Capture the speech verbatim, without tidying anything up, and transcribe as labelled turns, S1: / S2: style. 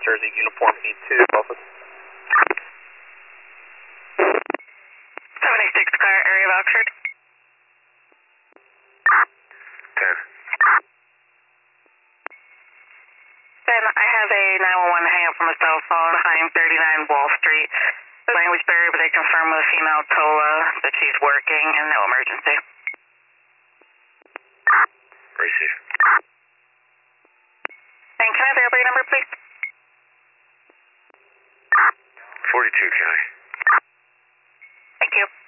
S1: Jersey, uniform E two, Alpha.
S2: seventy-six car, area of Oxford.
S3: ten.
S2: Ben, I have a nine one one hang up from a cell phone behind thirty-nine Wall Street. Language barrier, but they confirm with a female Tola that she's working and no emergency.
S3: Receive.
S2: And can I have the airplane number, please?
S3: forty-two, County.
S2: Thank you.